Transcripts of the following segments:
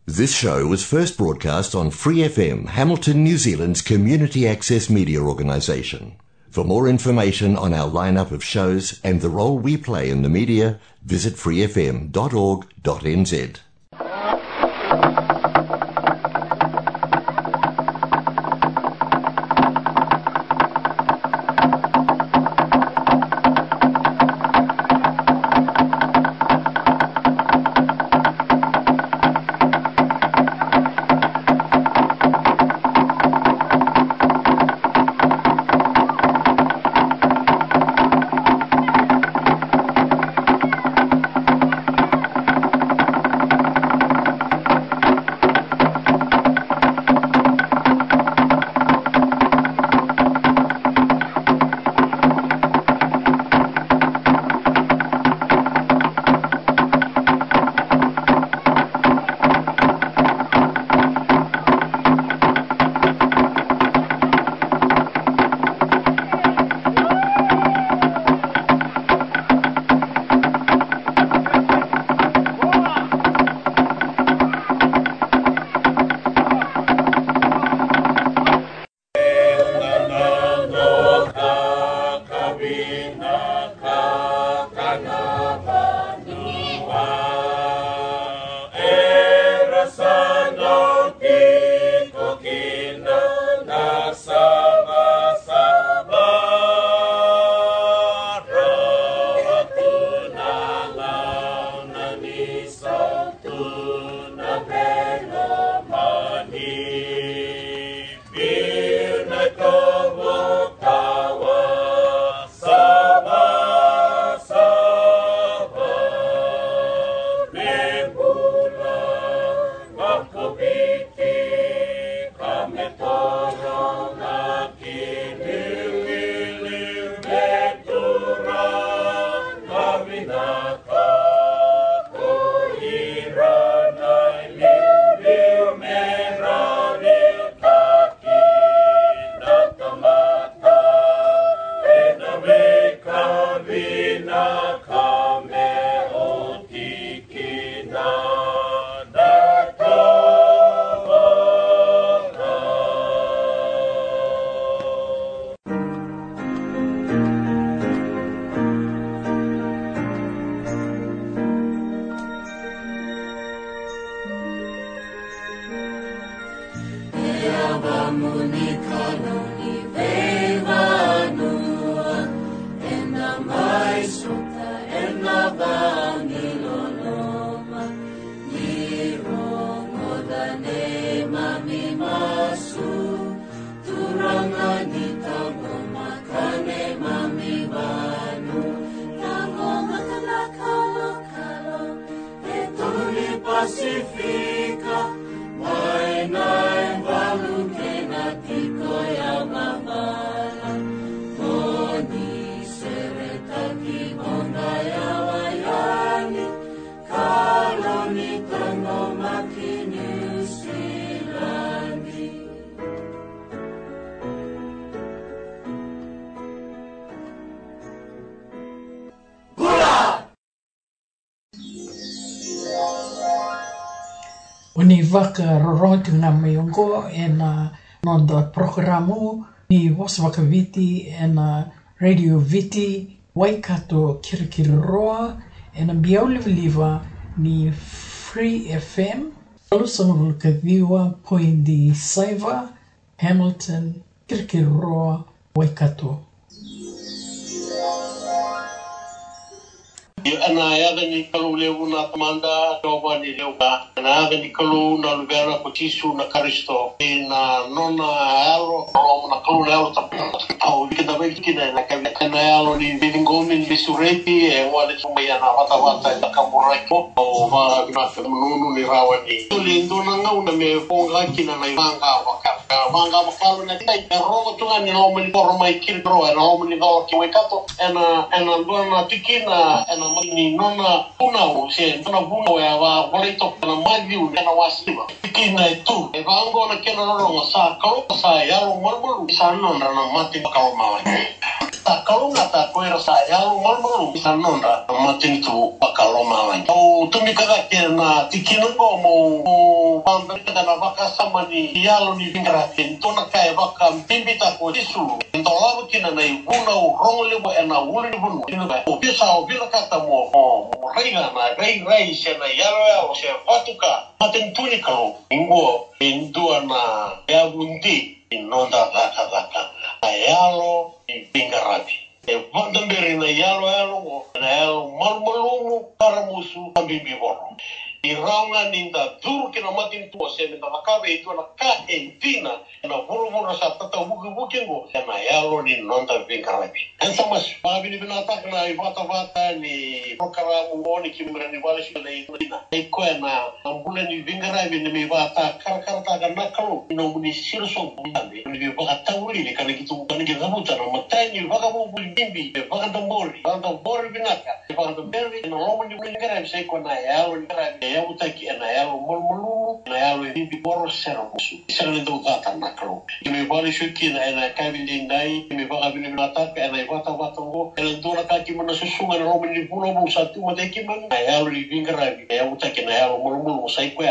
This show was first broadcast on Free FM, Hamilton, New Zealand's community access media organisation. For more information on our lineup of shows and the role we play in the media, visit freefm.org.nz. Ni waka rorontu na mayongo e na nonda programu ni waswaka viti e na radio viti Waikato Kirikiriroa e na biaulivaliva ni Free FM alusangavulukadhiwa poindi saiva Hamilton Kirikiriroa Waikato. Ana yaga ni kalu lewu na tamanda toba ni leuka. Ana yaga ni kalu na lubera potisu na karisto. Na nona alo na kalu lewu au kita bagi kita na kana alo ni bilingomi ni bisureti e wale tumaya na wata na kamuraiko o va na nunu ni rawani. Lindo na ngau na me ponga kina na manga wakaka. Manga makalo na kita rogo tunga ni no mani forma ikiro na no mani go ki Waikato. Ana ndona tikina ana ni nona puna o se nona puna ya wa wale to na magiu na wasima kina tu e vango na kena no sa ko sa ya ro marmulu sa nona na mati ka ma ta kalunga ta koera sa ya ro marmulu sa nona na mati tu ka ma o tu mi ka ke na tikina ko mo Manda na baka sama ni yalo ni vingra tona kai baka mpimbita ko isu ndola kina na ibuna urongole bo ena uli bunu ina o bisa o bila kata mo reina na rei se na yalo se fatuka atentuni kalo ingo indua na ya bundi inonda daka yalo ni vingarabi vandambere na yalo na yalo malmalumu paramusu ambimbi boro Iraunga ninda duru kina matin tua se ninda makabe itu na ka entina na buru sa tata buki ngo na yalo ni nonda vingarabi. Ensa mas babi ni binata na ibata ni prokaramu ngoni kimra ni wala shule ina. Eko na ambule ni vingarabi ni mibata kar ta na kalu no muni sirso bumbi ni baka tawuri ni kana kitu kana kizabuta na matai ni baka mo bimbi baka tambori binata baka tambori no lomo ni vingarabi se ko na yalo ni ya utaki na yalo mulmulu na yalo bibi boro sero musu sero ndo gata nakro ime bali shuki na kabili ndai ime baka bili nata na ibata ngo ndo na kaki mana susunga na romo ni bulo bu satu mateki man na yalo ni vingarabi ya utaki na yalo mulmulu sai kwa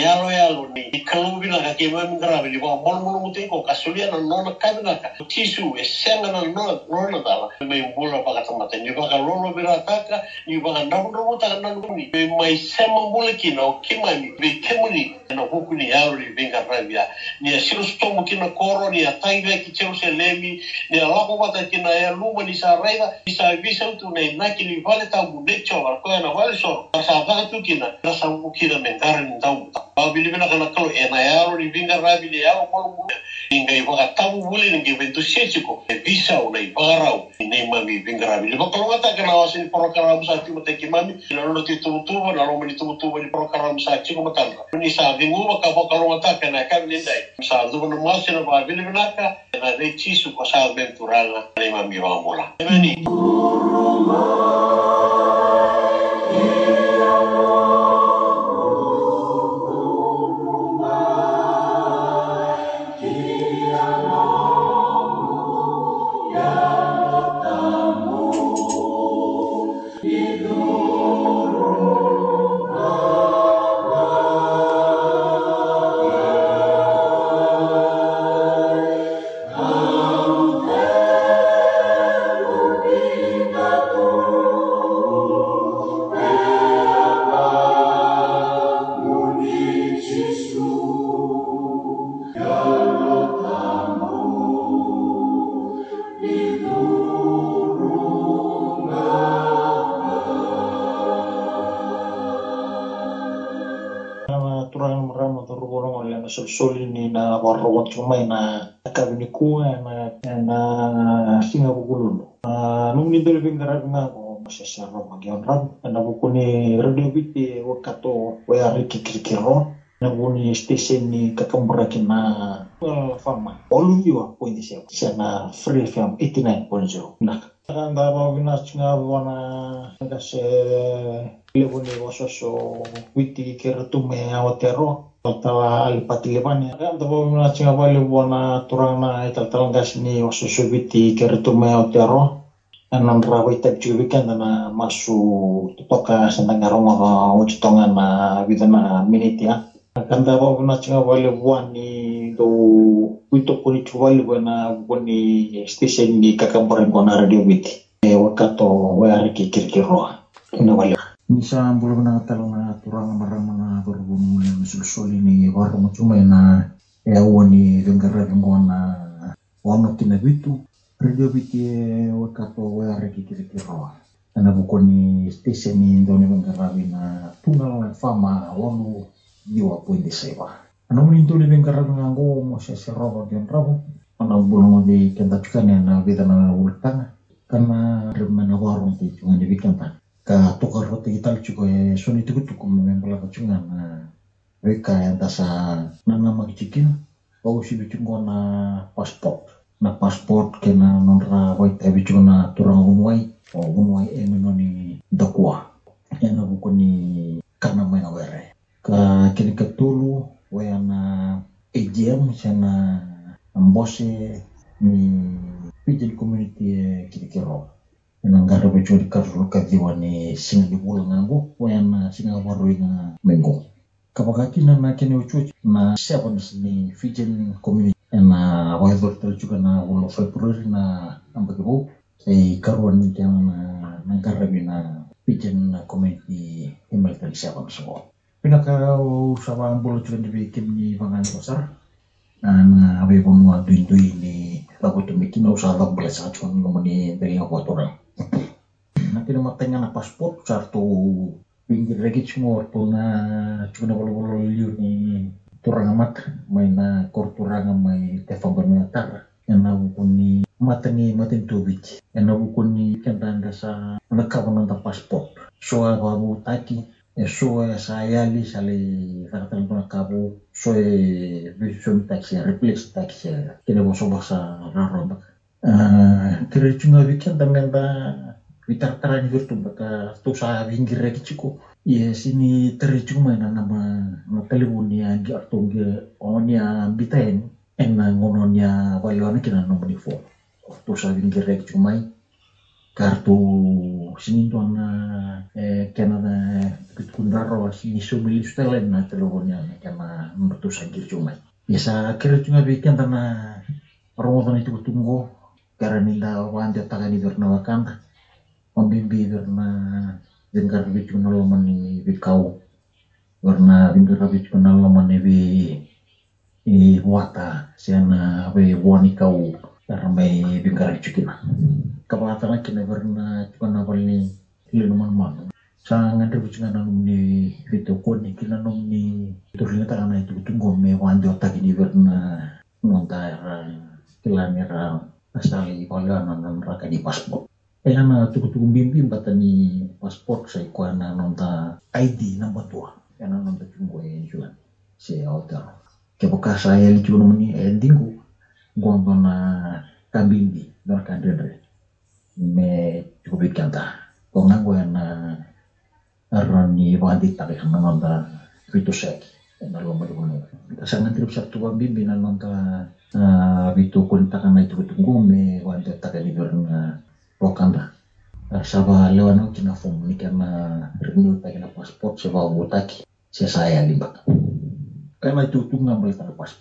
yalo ni ikalubi na kaki man ngarabi ni ba mulmulu muteko kasulia na nona kabina ka tisu esenga na nona dala ime bulo baka tamata ni baka lolo birataka ni baka ndabu ta na nguni mai sema kina o kimani be kemuni na huku ni yalo ni vingarabi ni asiru stomo kina koro ni ataiva ki Jerusalemi ni alako bata kina ya luma ni saraiva ni savisa utu na kini vale tabu necho ko na vale so sa vale tu kina na sa kina mengara ni tabu ba bilibina kana kalo na yalo ni vingarabi ni yalo molu inga iba tabu bule ni geventu sechiko visa una ibarau ni mami vingarabi ni bakalo ngata kana wasin prokaramu sa ti mate mami na no titu tubo na ro mani tubo ni prokaramu sa chiko matanda ni sa vingu ka bakalo ngata kana kabindai sa zubo no masina ba bilibina ka na de chisu ko sa venturala ni mami va mola ni solini na warrawat rumay na kabinikuha na singa bugulun. Nung nindol vingarabi nga ko masasaro magyon rab. Nabukuni radio biti wakato wayari kikirikiro. Nabuni station ni kakambarakin na fama. Oluyo 27. Siya na Free FM 89.0. Nakakanda ba winach nga wana kasi ilabuni wasoso witi kiritume awatero. Tala alipatilipan ya kan tabo na chinga bali buana turang na ital gas ni wasusubiti keritume otero anan rawi tab jubikan na masu toka sanangarong ka ucitongan na bidana minute ya kan tabo na chinga bali buani do wito kuni chuwali buana buni station ni kakambaran ko na radio biti wakato wayari kikirkiro ina wali Misa belum na talong na turang marang mga berbunyi na susul ini warung cuma na wani dengar na wano kinabitu radio biti wakato wayari kikirikiro na bukoni station ni doni bengarabi na tunggal fama wanu jiwa pun disewa ano minto ni bengarabi ngo mo sa robo gen robo ana bulong di kentachukan na bida na ultang karena remana warung ti cuma dibikanta ka tukar roti kita juga suni tuku memang kacungan mereka yang tasa nana magikin bau si bicungo na pasport kena nonra white bicungo na turang unwai menoni dakwa yang buku ni karena main aware ka kini ketulu wayana AGM sana ambose ni pijin community kira-kira nanggaru bejo di karulu kadiwani singa di bulan nganggo wayana singa waru nga menggo Kapag na kinuchuch na 7 ni Fijian community na waidor juga na ulo February na ang bagibo ay karuan ni kaya na nagkarami na Fijian community Hamilton 7 so. Pinaka-usawang bulo juga dibikin ni Bangan Tosar na abay po mga duin-duin ni bago tumikin na usalang balasa at kung naman ni dari nga orang. Na kinamatay nga na passport sarto pinggir regis mo to na cuma bolo-bolo liu ni turang amat may na korturang may tefamban matar yang nabukun ni matin tubig yang nabukun ni kantanda sa nagkaroon ng passport so babu taki so sayali sali kakatan po nakabo so vision taxi replace taxi kinabosobak sa rarobak kira cuma bikin tamenda vitar-taran gitu baka tu sa hinggir rekiciko ya sini tercuma na nama no telefonia gi artonge onia bitain enna ngononya waliwana kina no manifo tu sa hinggir rekicumai kartu sini tuan kena kundaro sini subili stelen na telefonia kena tu sa hinggir cumai biasa kira cuma bikin tanah romotan itu tunggu karena ninda wanda tagani bernawakan pembimbi karena dengar bicu nalaman ni bikau karena dengar bicu nalaman ni wata siana abe wani kau karena may dengar cikina kapatan kina karena cikana ni linuman man sangat bicu nalaman ni video koni kina nom ni turun tangan itu tunggu me wanjo tak ini karena nontar kilanera asali palanan raka di paspor na tuku bimbi batani paspor sa ikuana nonta ID namba tua yana nonta chungo juan si hotel ke boka saya li chuno mani endingu gomba na kambimbi don kandere me chuko bikanta ko ngango yana arani wadi tak kana nonta vitu sek na lo mali wono sangan trip sabtu bimbi na nonta vitu kunta kana itu tunggu me wadi tak ni berna Wakanda saba lewan kina form ni karena renew kena pasport seba butaki saya limbak karena itu ngambil tanda pasport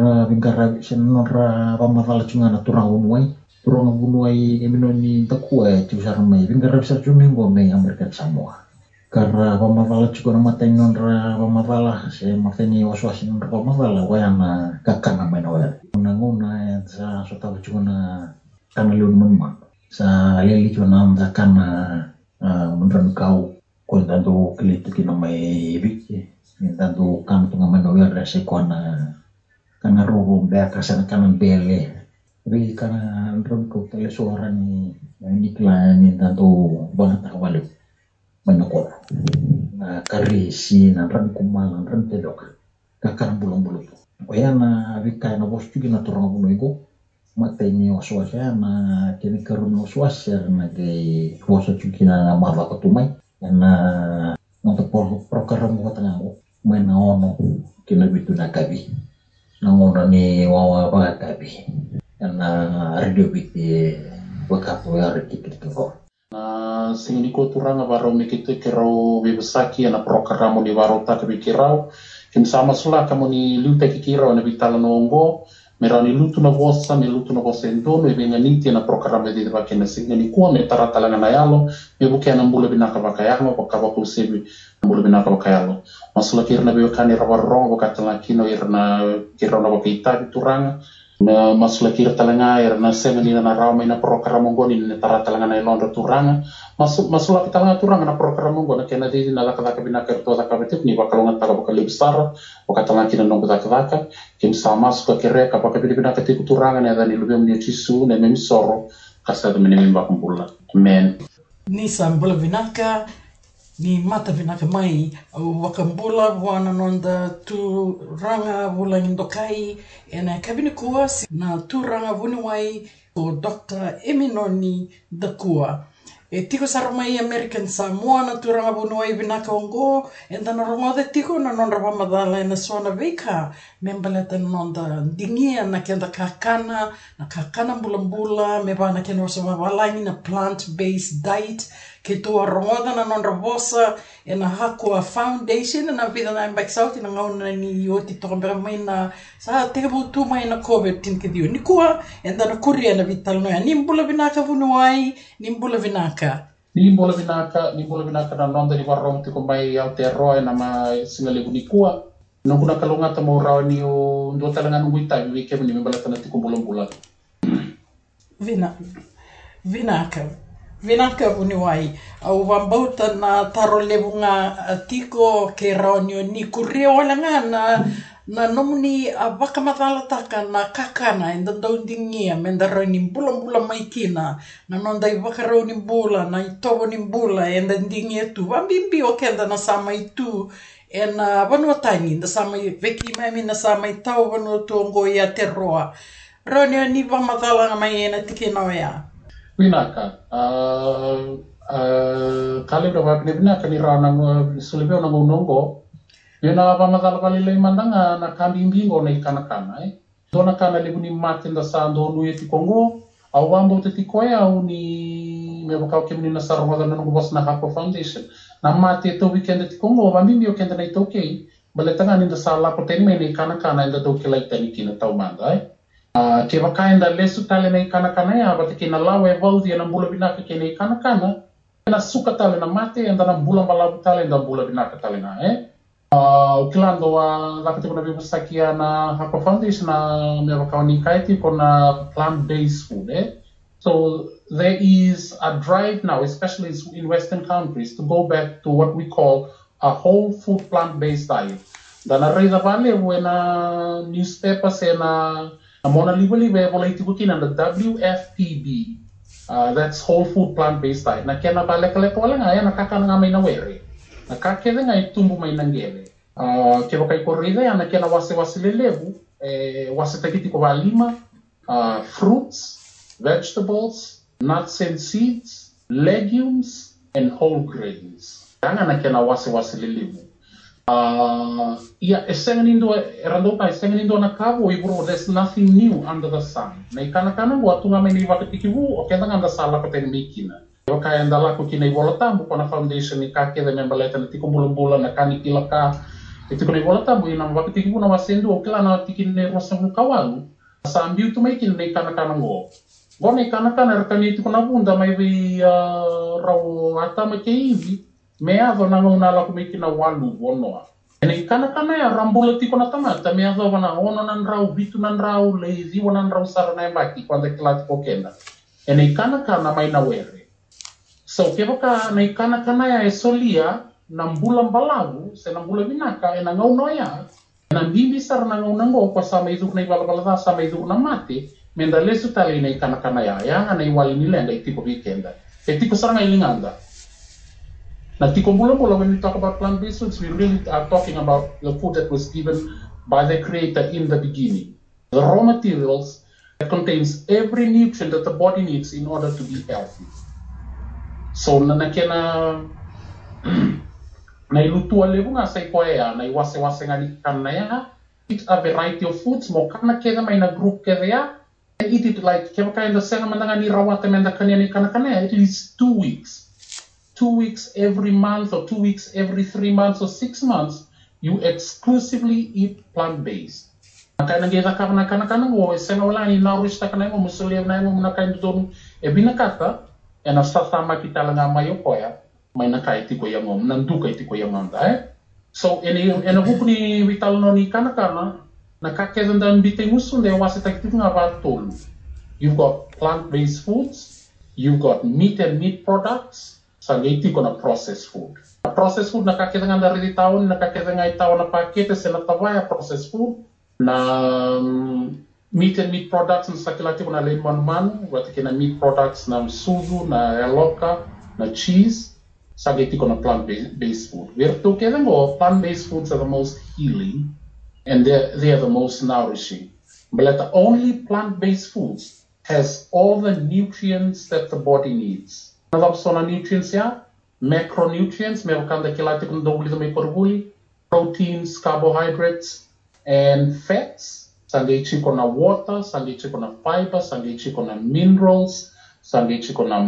vingara senora pamatala chungana turang bunuai eminoni takua chusar mai vingara besar chumingo mai American Samoa karena pamatala chukona mateng nonra pamatala se mateni waswasin nonra pamatala wayana kakana mai noer nguna sa sota chukona kana lun mamma sa leli chuna amda kana menran kau kontando klitu kina mai biki tando kam tunga manower se kona kana robo beka sana kanan bele tapi kana ron ko tele suara ni klan ni tando banget awal manokor na karisi na ran kumal ran telok kakar bulong-bulong oyana vika na bos juga na turang buno iko mate ni oswasya na kini karun oswasya na kay bosa juga na mala katumay na untuk program ko tango may naono kinabitu na kabi nangono ni wawa ba kabi na radio biti wakapo ya rekit ko singini ko turanga baro mikito kirau bibesaki na program ni baro ta kirau kim sama sula kamo ni luta kirau na bitala nongo merani lutu na vosa ni lutu na vosa endono e venga niti na program di bakena singini ko me tarata langa na yalo me buke na mbula binaka bakayamo pakaba ko sebi mbula binaka bakayalo masula kirna be kani rawarro bakatala kino irna kirau na bakita turanga masula kir talanga irna semeni na rauma na program ngoni na tarata langa na londo turanga masula kitanga turanga na program ngona kena di na lakaka binaka to zakabete ni bakalonga taka bakali besar bakatala kino nongo zakaka kim sama suka kere kapaka binaka tiku turanga na dani lubem ni chisu na memisoro kasa de menimba kumbula men ni sambula vinaka ni mata vinaka mai wakambula wana nonda tu ranga bula indokai ena kabini kuasi na tu ranga vuniwai o Dr. Eminoni Dakua e tiko sarmai American Samoa na tu ranga vuniwai vinaka ongo enda na rongoda tiko na nonda pamadala na sona vika membaleta nonda dingia na kenda kakana mbula me bana kena sama walaini na plant-based diet ke toa rongoda na nonra vosa e na Hakua Foundation na vida na imbak sauti na ngauna ni oti toka mbera mai na sa teka butu mai na COVID tinke dio ni kua e na kuria na vital noya ni mbula vinaka vunuai ni mbula vinaka na nonda ni warong tiko mai Aotearoa na ma singalevu ni kua no kuna kalonga ta mo raw ni o ndo talanga nungui ta vi ke ni mbala tana tiko mbula Vinaka vuniwai au wambauta na taro levunga tiko ke raonio ni kuria walanga na nomuni wakamatalata na kakana enda daudingia mendaro ni bula maikina na nonda i wakarau ni bula na itovo ni bula enda dingia tu wambimbi o kenda na sama itu e na vanua tani na sama veki mami na sama itau vanua tuongo i Aotearoa raonio ni wamatalanga mai ena tike noea Vinaka, kali berapa Vinaka ni rana sulibio na ngongo, yuna pamatala palilay mandanga na kambingo na ikana dona kana lebuni matin da sa ndonu yeti kongo, au wambo teti koya au ni mebakau kemini na sarwa na ngobos na Hakua Foundation, na mati to weekend ti kongo, wambimbi okenda na itoke, baletanga ni da sa la poteni me ni ikana inda doke like tani kina tau manda ke wakaenda lesu tale na ikana ya bate kina lawe valdi na mbula binaka kina ikana na suka tale na mate enda na mbula malabu tale na mbula binaka tale na ukilando wa lapate kuna bibusakia na Hakua Foundation na me wakawani kaiti kona plant-based food so there is a drive now especially in Western countries to go back to what we call a whole food plant-based diet dana reida vale wena newspapers na Mona libe boleh itibukin the WFPB. That's whole food plant-based diet. Na kena balik-balik wala nga yan nakaka nga may nawere. Nakakede nga itumbo may nanggele. Kaya kay korrida yan na kena wasi lelebu. Wasi tagiti ko lima. Fruits, vegetables, nuts and seeds, legumes, and whole grains. Kaya nga na kena wasi lelebu. Esengenindo na kavo ibro there's nothing new under the sun. Na ikana watu nga may wakatikivu o kenda nga sala ko ten mikina. Yo kaya ndala ko kinay bolota mo na foundation ni kake de membaleta na tiko bulan na kani kilaka E tiko nei wala tamu ina wakatiki puna wasendu o kila na tiki nei rosa mukawalu. Sa ambiu tu mai kin nei kana ngo. Go nei kana rakani tiko na bunda mai vi rau atama ke ivi. Mea ava nanga unala kumiki na walu wonoa. E nei kana ya rambula tiko na tamata. Mea ava wana ono nan rau, bitu nan rau, leizi wanan rau sarana e maki kwanda kila tiko kenda. E nei kana mai na were. So kewa ka nei kana ya e solia na mbula mbalawu se na mbula vinaka e na ngau noia e na mbimbi sar na ngau nango kwa sa mai duk nei bala sa mai duk na mate menda lesu tali nei kana ya nga nei wali ni lenga i tipo weekenda e tipo saranga ilinganda na tiko mbula when we talk about plant-based foods we really are talking about the food that was given by the creator in the beginning, the raw materials that contains every nutrient that the body needs in order to be healthy. So na ilutua levu nga sai koea na iwase ngani kana ya eat a variety of foods mo kana keda mai na group keda ya and eat it like keva kainda senga mandanga ni rawata menda kanya ni kana ya at least 2 weeks. 2 weeks every month or 2 weeks every 3 months or 6 months you exclusively eat plant-based. Kaya nageza ka na kana ngo senga wala ni nourish ta kana mo musulia na mo na kainda don e binakata e na sasama kita langa mayo koya may nakai tiko yang ngom nanduka tiko yang manda so ena hukuni vital no ni kana nakakeza ndan biteng usun de wasa taktik nga batol. You've got plant-based foods, you've got meat and meat products, sangai tiko na processed food. Processed food nakakeza nga dari taon nakakeza nga itaon na pakete sena tawaya processed food na meat and meat products na sakilati ko na lemon wati kina meat products na suzu na eloka na cheese sagiti ko na plant-based food. We're talking about plant-based foods are the most healing and they are the most nourishing. But the only plant-based foods has all the nutrients that the body needs. Another sort of nutrients here, macronutrients, meron kilati ko na proteins, carbohydrates, and fats. Sangai chiko na water, sangai chiko na fiber, sangai chiko na minerals, sangai chiko na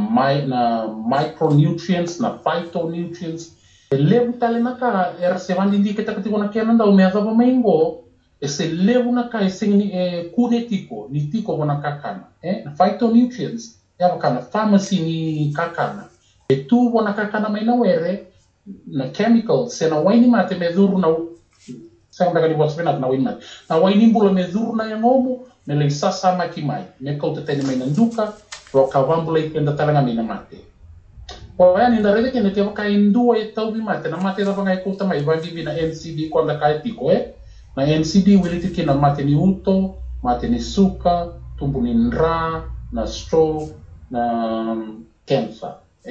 micronutrients, na phytonutrients. Levu tali naka sevandi ndi kita katiko na kena ndau mea zaba maingo se levu naka singni kune tiko ni tiko wana kakana. Na phytonutrients ya kana pharmacy ni kakana. Tu wana kakana mai na were na chemicals se na waini mate me dhuru na sa ndaka ni wasfena na wina na waini mbula me dhuru na yangomu me le sasa makimai me kau te mai nanduka ro kawambula ikenda talanga mina mate kwa yani ndarele kene te waka indua e tau bi mate na mate da banga ikuta mai vandi na NCD kwa ndaka etiko na NCD wiliti kina mate ni uto mate ni suka tumbu ni nra na stroke na cancer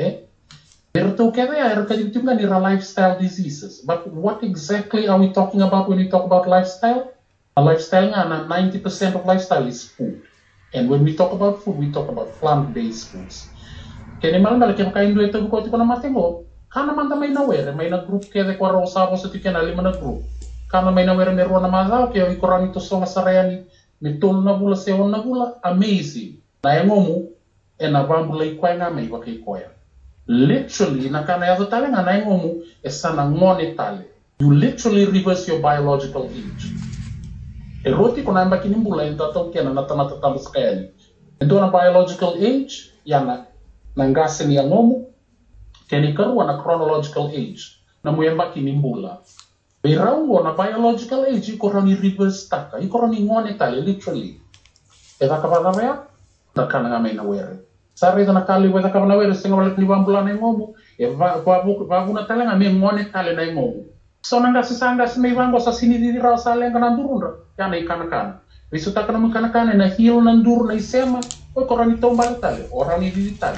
These are lifestyle diseases. But what exactly are we talking about when we talk about lifestyle? A lifestyle, 90% of lifestyle is food. And when we talk about food, we talk about plant-based foods. Kaya naman kaya kain duwe tayo ko tipo na matingo, kana man may nawere, may na group kaya kwa rosa sa tikyan lima na group. Kana may nawere meron na mazaw kaya ikoran ito so masarayani mitol na bula seon na bula, amazing. Na yangomu na bambula ikway nga may wakay koya. Literally, nakana yato tale nga na ngomu esana ngone tale. You literally reverse your biological age. Eroti ko na mbaki nimbula yung tatong kena natanatatamos kaya ni. Ito na biological age, yana nanggase niya ngomu, kaya karuwa na chronological age, na muyambaki nimbula. Beiraungo na biological age, iko ni reverse taka, iko ni ngone tale, literally. Eda kapadamaya, nakana nga may nawere. Sari na kali weda ka na wera singa wala ni bambula na ngomu e va na tala nga me ngone kale na ngomu so nanga sisanga me vango sa sini di ra sa lenga na durunda ya na ikana visuta kana mo kana na hilo na ndur na isema o korani tomba tale orani di tale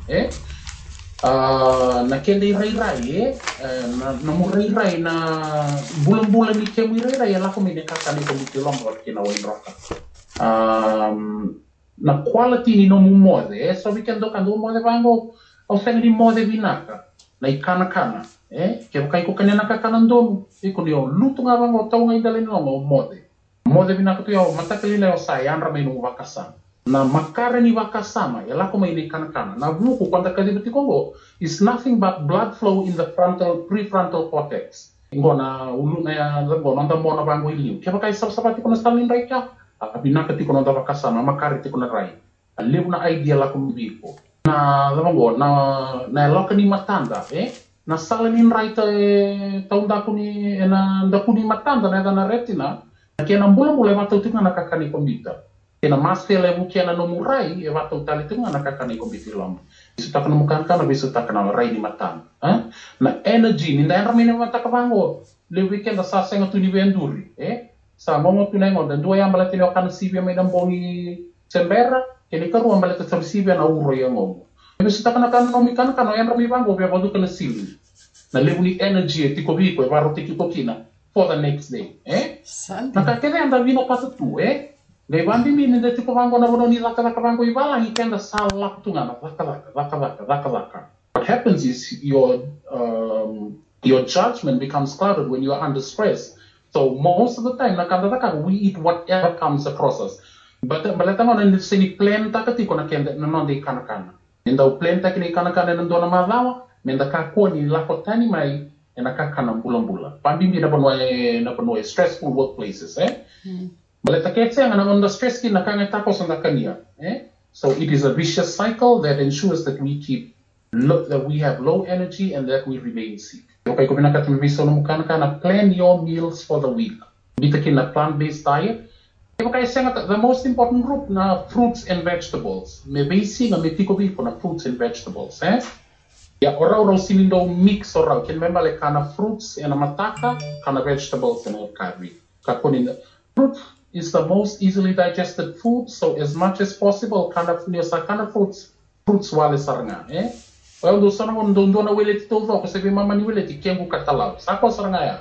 na kende rai na mo rai na bulan ni kemi rai la ko me kaka ni ko kilom wa kina wa roka na quality ni no mumode so we can do mode vango o senga di mode vinaka na ikana ke kai ko kanena kakana ndomu iko ni o lutu nga vango tau nga idale no mode vinaka tu yo matakali le o sai andra mai no vakasama na makare ni vakasama ela ko mai ni kana na vuku kwanda kadi bitiko is nothing but blood flow in the prefrontal cortex Ngona uluna ya ngona nda mona bango iliu. Kaya kai sabsabati kuna stalin rai ka. Binaka ti kuna nda bakasama makari ti kuna rai. Liu na idea la kumibiko. Na lamango na loka ni matanda na salin rai taun daku ni na daku ni matanda na retina. Kaya na mula watau tinga na kakani kombita. Kaya na master levu kaya na nomurai watau tali tinga na kakani kombiti lam. Bisu tak namukan kana bisu tak na rai ni matanda. Na energy ni ndai ramine mata kabango le weekend sa senga tu ni venduri sa momo tu nengo dan dua yang balati no kan sibia mai dan bongi sembera kini karu ang balati sa sibia na uro yang momo bisu tak na kan nomikan kan yang rami bango bia bodu kana sili na le uni energy ti ko biko baro ti ko kina for the next day na ka kene anda vino patu tu Gai bandi mini de ti ko bango na bono ni laka bango ibala hi kenda salak tu ngana laka. What happens is your judgment becomes clouded when you are under stress. So most of the time, we eat whatever comes across us. But letamo na sini plan takati ko na kenda na non de kana. Nenda u plan takini kana nando na malawa, nenda ka ko ni lakotani mai na ka kana bulan. Pambi na panoi stressful workplaces Baleta ketse nga na the stress ki na kanga tapos na kanya So it is a vicious cycle that ensures that we have low energy and that we remain sick. Okay, kung pinakatimiso na mukha na plan your meals for the week. Bita na plant-based diet. Okay, the most important group na fruits and vegetables. May basic na may tiko-biko na fruits and vegetables. Ya oraw sinindo mix oraw. Kinmemba le kana fruits and mataka, kana vegetables and curry. Kakunin fruit is the most easily digested food, so as much as possible kana fruits wale saranga. Well, do sana on do na wele ti tolvo ko sabi mama ni wele ti kengu katalaw. Sako sarangaya.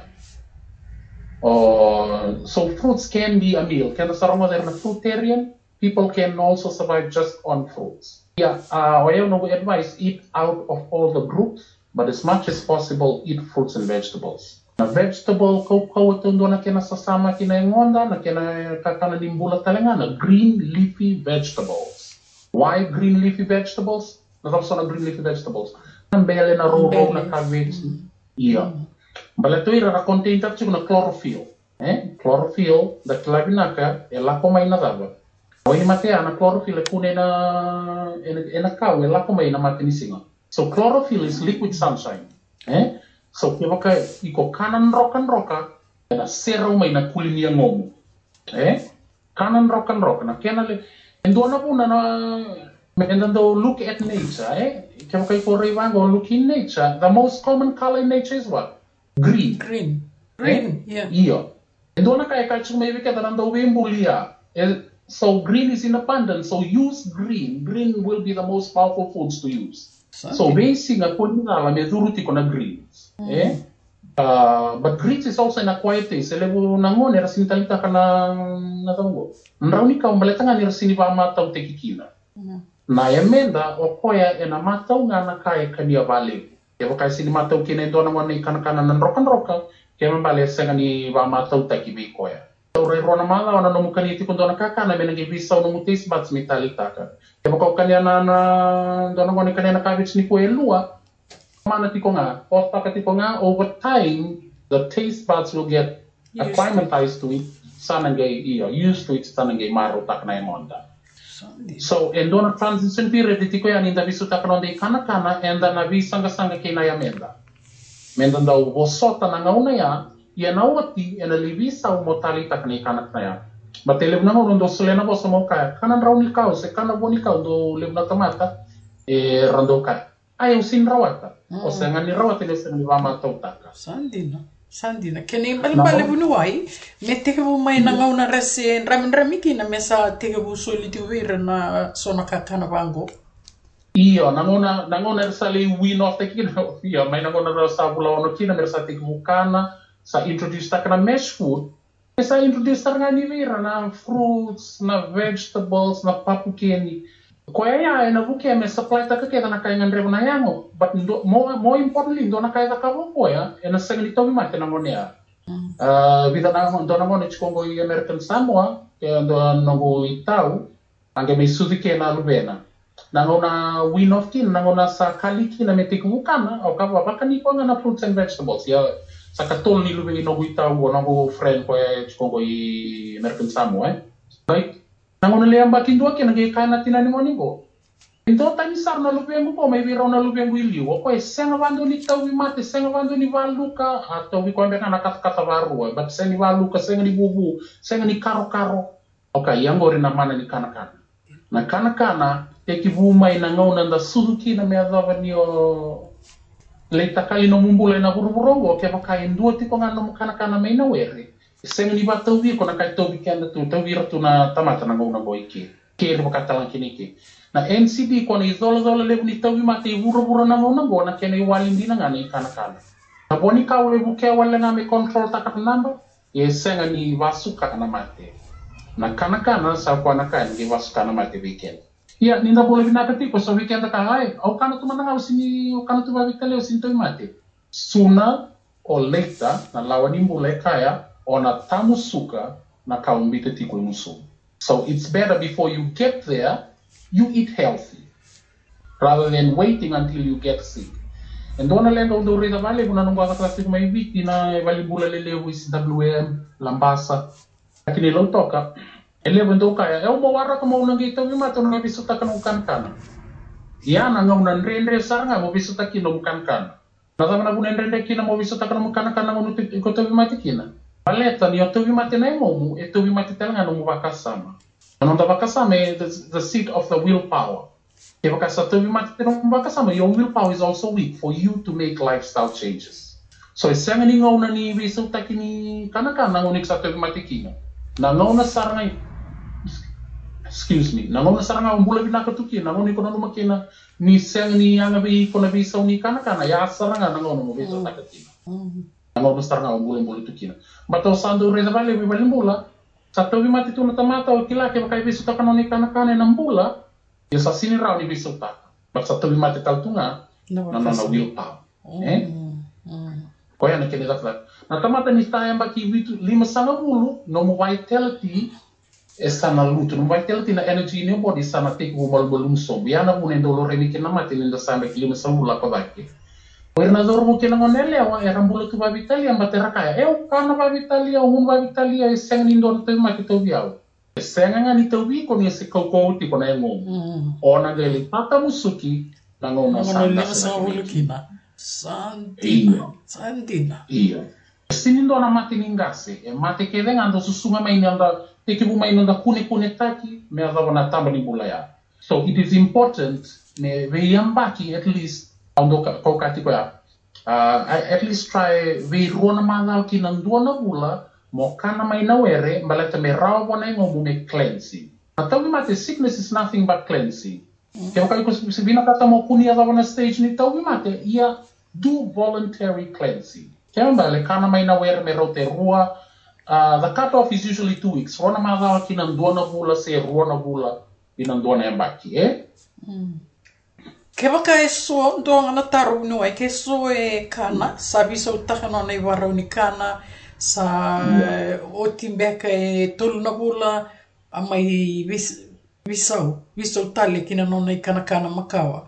So fruits can be a meal. Can saranga there na fruitarian? People can also survive just on fruits. Yeah, I no advice eat out of all the groups, but as much as possible eat fruits and vegetables. Na vegetable ko ito na kena sasama kina ngonda na kena kakana limbula talenga na green leafy vegetables. Why green leafy vegetables? Natapos na green leafy vegetables. Ang bele na roro na cabbage. Iya. Baleto ira contain tapos na chlorophyll. Chlorophyll da klabinaka ela komay na daba. O ini matea na chlorophyll kune na kau ela komay na matinisinga. So chlorophyll is liquid sunshine. So kaya ka iko kanan roka na sero may na kulinia ngomo. Kanan roka na kaya na endo na po na and then look at nature, Kaya kay ko rivango look in nature. The most common color in nature is what? Green. Green, yeah. Iyo. And doon na kaya kalsong may wika na daw wimbulia. So green is in abundance. So use green. Green will be the most powerful foods to use. So basic nga po nila may duruti ko na greens. But greens is also an acquired taste. Elevo nangon era sinitalita ka na tango. Nrauni ka umaleta nga nira siniba mataw tekikina. Na emenda o koya e na mataw nga na kaya kania vale. Kaya kaya sini mataw kina ito naman na ikanakana ng roka kaya mabale sa nga ni ba mataw takibi koya. So rero na mala o na numukaniti kung doon nakakana may nag-ibisaw ng taste buds mitalita ka. Kaya baka kanya na doon naman ni kanya nakabits ni kuya lua. Manati ko nga, post-pakati ko nga, over time, the taste buds will get acclimatized to it. Sanangay used to it, sanangay marutak na yung onda. So, and doon ang transition period, iti ko yan, inda bisutak na onda ikanakana, and na bisanga-sanga kinaya menda. Menda daw, bosota na ngauna ya, yan awati, and alibisa umotalitak na ikanak na yan. But ilib na mo, do sila na bosa mo kaya, kanan raw ni kao, se kanan bo ni kao, do lib na tamata, rando kaya. Ayaw sinrawata. O sa nga ni rawata, ilib sa nga ni wamataw taka. Sandi na. Kini bali bunuai, me teka mo may nangaw na resi, ramin ki na mesa teka mo soliti wira na so nakakana bango. Iyo, nangaw na sali win off teki na, iyo, may nangaw na sa bulawan ki na mesa teka mukana, sa introduce taka na mesh food, sa introduce taka nga ni wira na fruits, na vegetables, na papukeni. Kaya ya na buke me supply ta kaya na kaya ngandre na yango but more importantly do na kaya ka mo ya na sangli to mate na monia vida na do na mo ni Congo y American Samoa kaya do no go itau ange me suvi ke na lubena na win of kin na sa kaliki na metik mukana o ka ba kaniko na fruits and vegetables ya sa katol ni lube ino guita wo na go friend ko e ko i American Samoa right nangon le amba kindo ke ngi kana tinani mo ni go então tani sar na lupengu po may biraw na lupengu iliw ko e senga wando ni tawi mate senga wando ni valuka ato wi ko mbeka na katavaru but senga ni valuka senga ni bubu senga ni karo okay yango ri na mana ni kana te ki vuma ina ngau na suzuki na me adava ni o leita kali no mumbula na buruburongo ke baka indua ti ko ngano kana me na were senga ni ba tawi ko na kai tawi kenda tu tawi ratu na tamata na ngau na boiki ke ri baka talang kiniki na NCD ko ni zola le ni tawi mate buru na ngona kene walindi na ngani kana na boni ka we buke wala na me control takat namba ye senga ni vasuka na mate na kana sa kwa na kan ni vasuka na mate weekend ya ni na bolo binakati ko so weekend ka ai au kana tu mananga usini kana tu babitale usini tawi mate suna o later na lawani mbule kaya ona tamusuka na kaumbite tiko musu so it's better before you get there you eat healthy rather than waiting until you get sick. And dona lenga undo reda vale kuna nungwa katlasi kuma ibiti na vali bula lelewu isi WM lambasa lakini lo toka elewu ndo kaya mo wara kama unangi itawi mata unangi bisuta kana ukan yana nga unanrendre saranga mo bisuta kino ukan na zama na unanrendre kina mo bisuta kana ukan ngunuti ikotawi mata kina paleta ni otawi mata na imomu etawi mata telanga no bakasama. And the seat of the willpower. Your willpower is also weak for you to make lifestyle changes. So isang ni ngau na ni bisu takini kana nangunik sa matikina. Nangaw na sarangay. Excuse me. Nangaw na sarangay umbula binakatuki. Nangaw ni ko na lumakina ni sang ni anga bi ko na bisaw ni kana ya sarangay nangaw na mo bisu takatina. Nangaw na sarangay umbula tukina. Bato sando rezabale bibalimbula. Sa tawi mati tu na tamata o kila ke bakai bisu takano ni kana nambula ya sa sini raw ni bisu tak but sa tawi mati taltunga na willpower ko yan kini dakla na tamata ni tayang baki bitu 5 no mo vitality sana lutu no vitality na energy ni body sana take umal balumso yana unen dolo remi kina mati linda sambe 5 ko baki Gobernador mungkin ngonele wa erambulu tu babitalia mbatera kaya kana babitalia babitalia seng nindo tu makito biao seng ngani tawi ko ni se ko ti ko na ngom ona geli pata musuki na ngona santina iya sinindo na mati ningase mati kede ngando susuma mainanda tekibu mainanda kune taki me adabona tamba ni bulaya so it is important me veyambaki at least at least try we rona mangal ki nang duana bula mo kana mai na were balata me raw bona ngo me cleansing atawi mate sickness is nothing but cleansing ke ko sibina kata mo kunia da na stage ni tawi mate ia do voluntary cleansing ke mbale kana mai na were me rote rua the cut off is usually 2 weeks rona mangal ki nang duana bula se rona bula inang duana embaki Ke waka e so doanga na taru nuai, ke so e kana, sabi so takano nei warau ni kana, sa o timbeka e tolu na bula, a mai visau tali kina no nei kana makawa.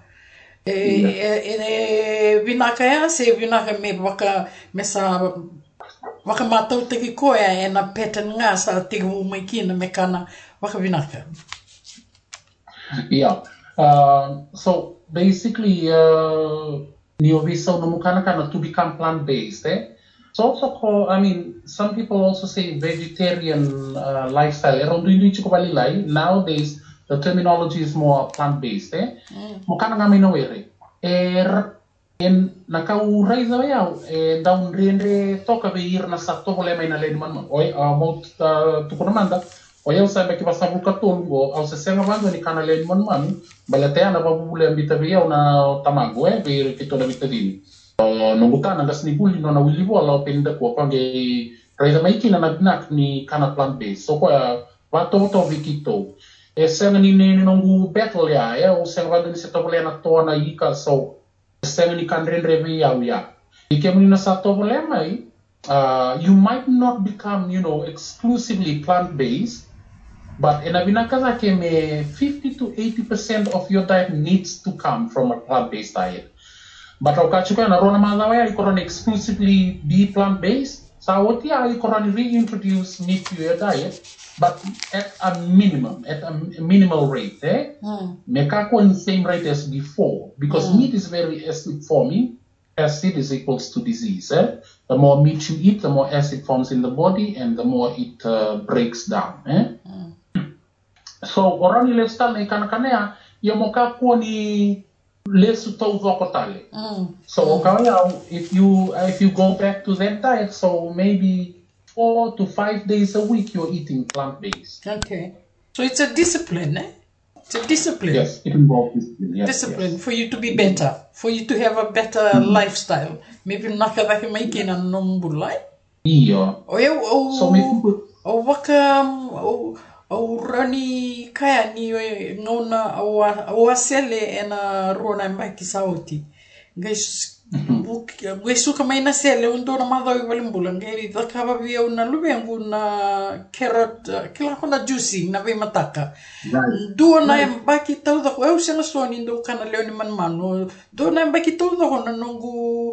Vinaka ya, se vinaka me waka, me sa waka matau teki koea e na pattern nga sa tiki umai kina me kana waka vinaka. Yeah. So basically, Neoviso no Mukana to become plant-based. It's also called, some people also say vegetarian lifestyle. Nowadays, the terminology is more plant-based. Mukana ngami no were. En nakaurai zawaya down rendre toka be ir na sa to lema ina len man. Oi mot tukunamanda. Oya usai baki basabu katongo au se senga bando ni kana len man balatea na babule ambitavia una tamago be kito na bitadini nongutana ngas ni buli no na wilivo ala penda ko pange reza maiki na nagnak ni kana plant based so kwa vato vikito e senga ni nongu battle ya o senga bando ni setobole na to na ika so senga ni kanren revi ya ikemni na sa tobole mai you might not become exclusively plant based. But in Abinakaza, 50 to 80% of your diet needs to come from a plant-based diet. But au kachuka na rona mazawaya ikorani exclusively be plant-based. So what ikorani reintroduce meat to your diet, but at a minimal rate. Mekako in the same rate as before, because meat is very acid forming. Acid is equals to disease. The more meat you eat, the more acid forms in the body, and the more it breaks down. So orani lifestyle na ikanakanea yamokako ni lesu tau wakotale. So if you go back to that diet, so maybe 4 to 5 days a week you're eating plant-based. Okay. So it's a discipline, eh? It's a discipline. Yes, it involves discipline. Yes, discipline for you to be better, for you to have a better lifestyle. Maybe nakadaki maikina nombulai. Yeah. So maybe au rani kaya ni ngona au asele ena rona mbaki sauti. Guys, suka mai na sele undo na madoi walimbula ngeri dakaba via una lubengu na carrot kila kona juicy na vi mataka. Do na mbaki tau da eu senga soni ndo kana leo ni manmano. Do na mbaki tau da hona nongu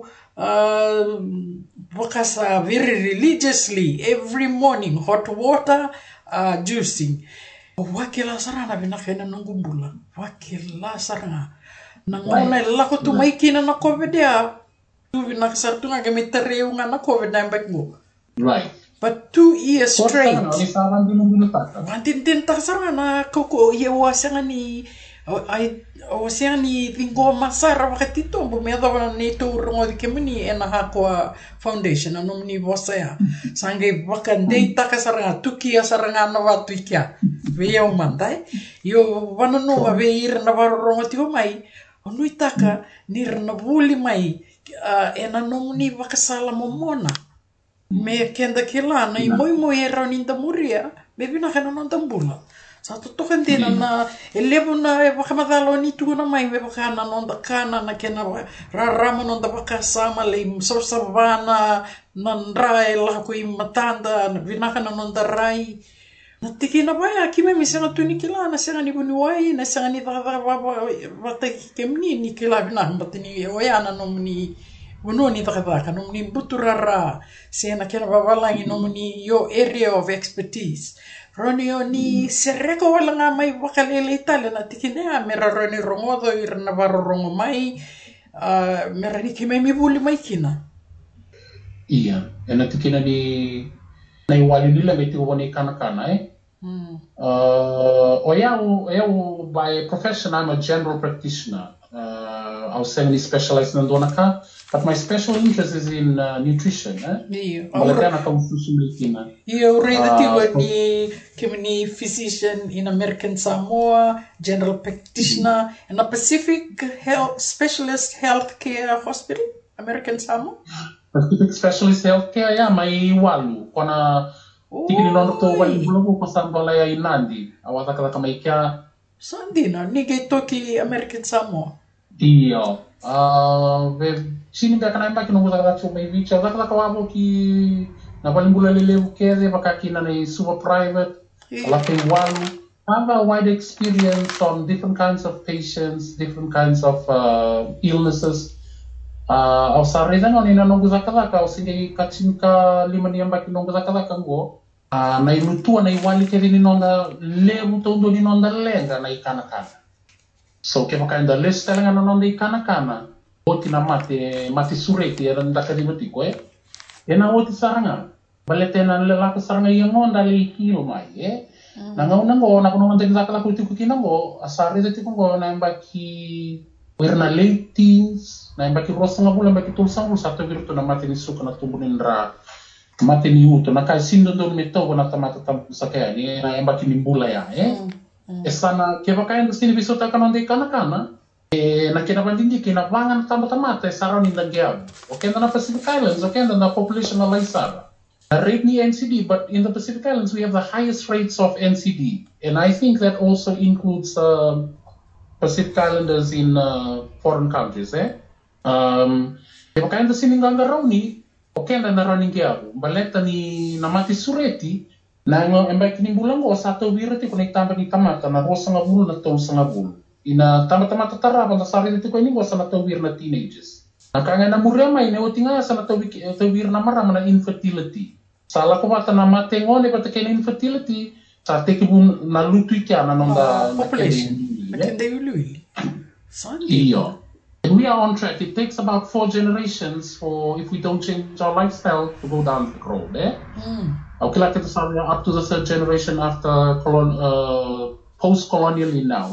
wakasa very religiously every morning hot water juicing. Wakila sarana binakena nongumbula. Wakila sarana. Nangona lako tumaikina na COVID ya. Tu binakasartu nga gamitareo nga na COVID na mbak mo. Right. But 2 years straight. Wantin takasarana koko yewasa nga ni awasya ni Vingo Masara wakati to bumeda wana ni turungo di kemuni ena hakwa foundation anum ni wasaya sange wakande takasaranga tuki asaranga na watu ikya veya umandai yo wana no mabeir na warongo ti mai onu itaka ni na buli mai ena no ni wakasala momona me kenda kila na imo era ni ndamuria bebi na kana no ndambula. Satu tu kan tina na elevo na bakamadalo ni tu na mai bakana nonda kana na kena rarama nonda bakasama le sorsavana nandrai la kui matanda vinaka na nonda rai na tiki na baya kime misenga tu ni kila na senga ni bunuai na senga ni bata kemni ni kila bina batini oyana no ni bunu ni taka no ni buturara sena kena babalangi no ni your area of expertise. Ronio ni sereko wala nga may wakalele itala na tikinea mera roni rongodo irna baro rongo mai mera ni kime mibuli mai kina. Iya, ena tikina ni na iwali nila may tigo ni kana oyau by profession I'm a general practitioner. I was saying specialized in donaka, but my special interest is in nutrition. Iyo, ni physician in American Samoa, general practitioner, and a Pacific Health Specialist Healthcare Hospital, American Samoa. Pacific Specialist Healthcare, ya mai walu kona tikini nono to wali bulogo ko sambala ya inandi awata kala kama ikia sandina nige toki American Samoa. Iyo, sini baka na imbaki nungu zaka chuma hivi cha zaka wabo ki na walimbula lele ukeze baka kina na super private alafu walu have a wide experience on different kinds of patients, different kinds of illnesses. Au sareza ngoni na nungu zaka au singe kachinka limani imbaki nungu zaka ngo na ilutua na iwali kedi ni nonda lebu tondo ni nonda lenga na ikana kana. So ke makaenda list talaga na nonda ikana oti na mate sureti era ndaka dibatiko ena oti saranga balete na lelaka saranga yangonda le kilo mai na ngauna ngo na kuno manteng zakala kultiku kinango asari deti ko na mbaki werna late teens na mbaki rosanga bula mbaki tulsang sato virtu na mate ni suka na tumbunin ra mate ni uto na kai sindo don meto na tamata tam sakaya ni na mbaki ni bula ya esana ke vakaenda sini bisota kanonde kana na kina bandindi kina vangan tamata saroni ndagiab okenda na Pacific Islands okenda na population na laisara rate ni NCD, but in the Pacific Islands we have the highest rates of NCD, and I think that also includes Pacific Islanders in foreign countries vakaenda sini ngangaroni okenda na running giabu baleta ni namati sureti na embaki ni bulango sato birati konektamba ni tamata na rosa ngabulu na tol sangabulu ina tamata tarapa na sari dito ko ini wasa na tawir na teenagers Nakanga na muria mai ne otinga sa na tawir na marama na infertility. Sala ko bata na matengone bata kena infertility sa teki bun na lutu kia na nonda population. Nakende uli. Iyo. And we are on track. It takes about 4 generations for if we don't change our lifestyle to go down the road. Okay, like it's up to the 3rd generation after post-colonially now.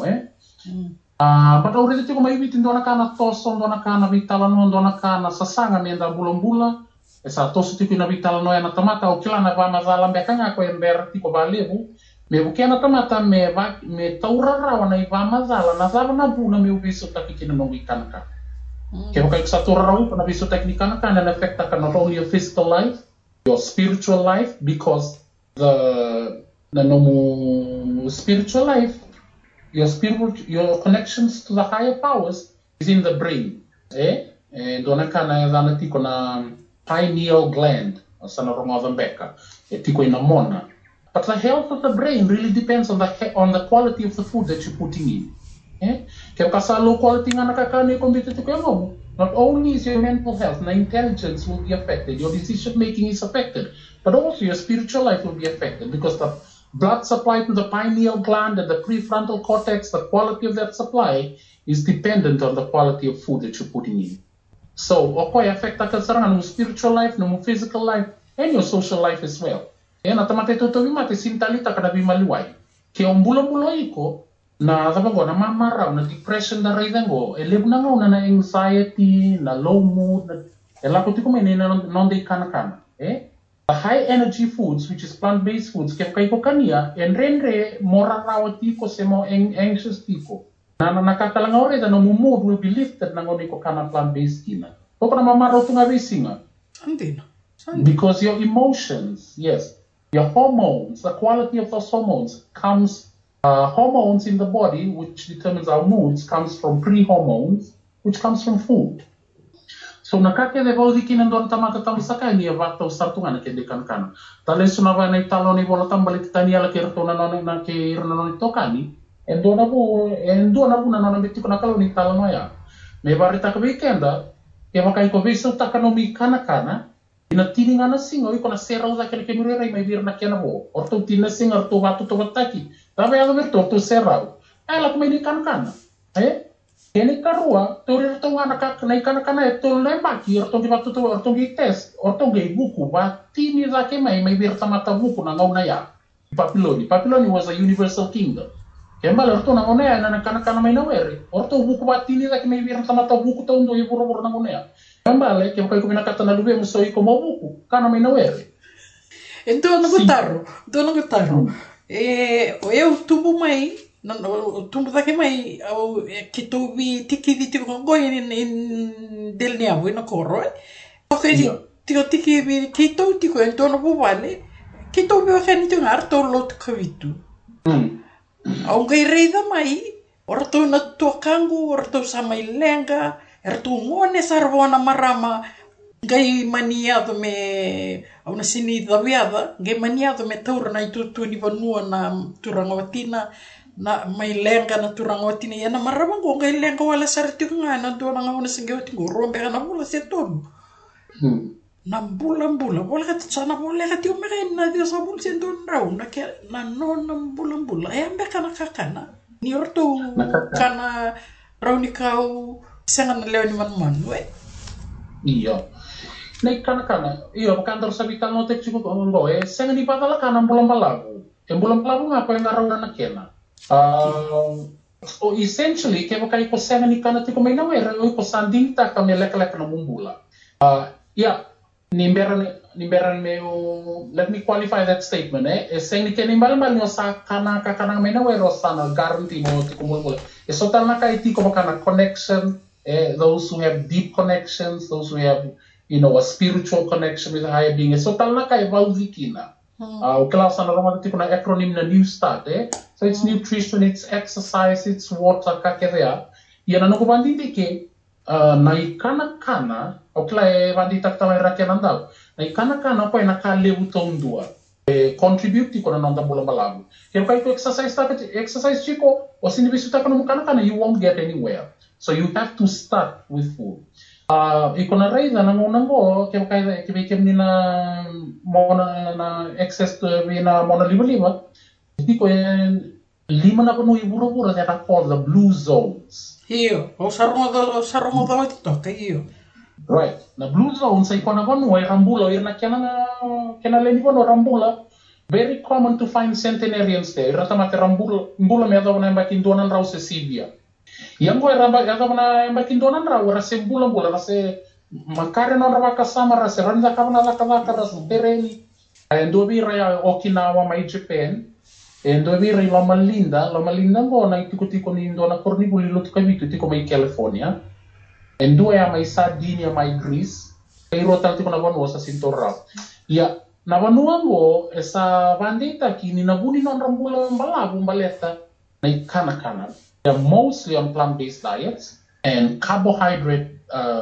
But already tiko maibitin doon na toso, doon na vitalanon, doon na sasanga menda bulang-bula. Esa toso tiko na vitalano na tamata o kila na vamazalam beka nga ko ember tiko balebu. Me bukia na tamata me taurarawa na ivamazala na zava na buna me ubiso takikina no ikanaka. Kaya kaya sa taurarawa pa na biso teknikanaka and affect not only your physical life, your spiritual life, because the spiritual life, your connections to the higher powers is in the brain. Dona kana zana tiko na pineal gland, sana rongovan beka, tiko ina mona. But the health of the brain really depends on the quality of the food that you're putting in. Kaya kasi low quality nga nakakano yung kumbito tiko yung mo. Not only is your mental health, na intelligence will be affected, your decision making is affected, but also your spiritual life will be affected because the blood supply to the pineal gland and the prefrontal cortex, the quality of that supply is dependent on the quality of food that you're putting in. So, okay, affect kasarangan mo spiritual life, no physical life, and your social life as well. Kaya natamate tutuwi mate sintalita ka na bimaliway. Kaya bulang-buloy ko, na sabago na mamaraw, na depression na raidango, elib na nga na anxiety, na low mood, elakuti ko may non-day kana-kana. The high energy foods, which is plant-based foods, kaya kayo kaniya, en renre, morarawa tiko se mo anxious tiko. Na nakakalangaw rin, na mood will be lifted na ngonay ko kana plant-based kina. Koko na mamaraw ito nga bisinga. Sandi na. Because your emotions, yes, your hormones, the quality of those hormones comes, hormones in the body, which determines our moods, comes from pre-hormones, which comes from food. So nakakede ba udi kinandon tamata tamusaka ni avata usartungan kede kan. Tale sunava na italo ni bola tambalik tani ala kerto na non kirna non tokani. Endo na bu na non bitti kuna kalo ni talo ya. Me barita ka weekenda, ke makai ko viso takanomi kana. Ina tininga na singo iko na serau za kele kemurera mai vir na kena bo. Orto tina singa orto batu to bataki. Tabe ado verto to serau. Ela kuma ni kana. Kene karua, tori rto ngana kana eto lembaki, orto gi batu to orto gi test, orto gi buku ba tini za ke mai vir tamata buku na ngau na ya. Papiloni was a universal kingdom. Kembali orto na ngona ya na kana mai na weri. Orto buku ba tini za ke mai vir tamata buku to ndo iburo na ngona ya. Kembali kaya ko pinakata na lube musoi ko mabuku kana may nawere. Ito na gutaro. Eu tubo mai, tubo dake mai au kitubi tiki ko in del niavo in corro. Okay, tiko tiki bi kito tiko ento no buvale. Kito bi khani tu arto lot khavitu. Au ngai reida mai, orto na tokangu, orto sa mai lenga. Ngone sarvona marama gai maniado me au na sini daviada gai maniado me taura na itu ni vanua na turangawatina na mai lenga na turangawatina ya na marama go gai lenga wala sarti nga na do na ngona singewati go rombe na bula seton na bula wala ka tsana bula ka tiu mera na dia sabul senton rau na ke na non na bula e ambe kana kakana ni orto kana rau ni kau sangat leo ni man we. Iya. Nei kana. Iya, kantor sabitan no tek cukup ngombo sangat di patala kana bulan palabu. Bulan palabu ngapa yang ngarau na kena. So essentially kaya kai ko sangat ni kana tiko may nawera o ko sanding ta kami lek na mumbula. Yeah, nimberan meu, let me qualify that statement seng ni keni mal no sa kana may nawera sana guarantee mo tiko mumbula. So tal na kai tiko kana connection. Those who have deep connections, those who have, a spiritual connection with a higher being. So talna kay valzikina. Klasa na romati kuna acronym na New Start. So it's nutrition, it's exercise, it's water kakea. Yan ano ko banditi ke na ikana o kla bandita tala rakenandal. Na ikana po nakalebu tondua. Contribute ko na nanda bola malabu. Kaya kay to exercise chiko o sinibisuta kana you won't get anywhere. So you have to start with food. Iko na raiza nango ke ni na mona na access to na mona lima iko lima na kuno ibura that are called the blue zones. Iyo, o sarongo da ito kayo. Right. Na blue zones ay iko na kuno ay rambula irna kena leni kuno rambula. Very common to find centenarians there. Rata mate rambula me adaw na bakin donan raw sa Sibia. Yang gue adaw na bakin donan raw rase bula rase makare non rawa kasama rase randa kama na rase tereni. Endo bira Okinawa mai Japan. Endo bira Loma Linda ngo na itiko ni ndo na korni bulilo tukabitu tiko mai California. Endo ya mai Sardinia mai Greece. Pero tal tiko na wano sa Sintorra. Ya na vanuango esa bandita kini na buni non rambula mbalabu mbaleta na ikana. They're mostly on plant-based diets and carbohydrate